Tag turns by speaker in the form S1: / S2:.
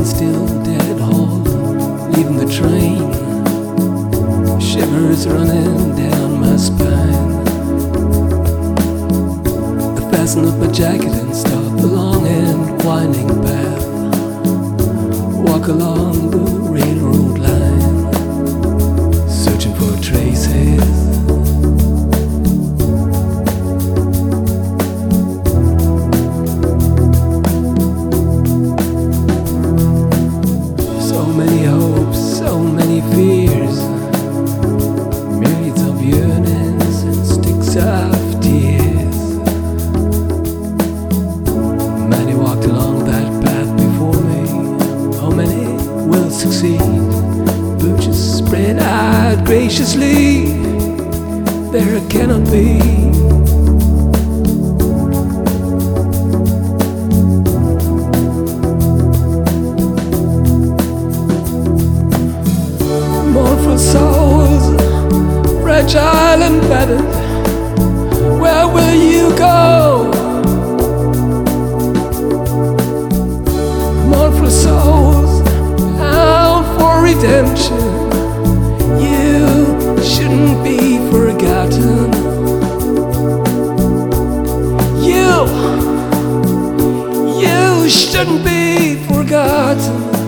S1: standstill, dead halt, leaving the train. Shivers running down my spine. I fasten up my jacket and start the long and winding path. Walk along the railroad line, searching for traces. So many hopes, so many fears, myriads of yearnings and sticks of tears. Many walked along that path before me. How many will succeed? Birches spread out graciously. There cannot be mortal souls, fragile and battered. Where will you go? Mortal souls out for redemption. You shouldn't be forgotten. You shouldn't be forgotten.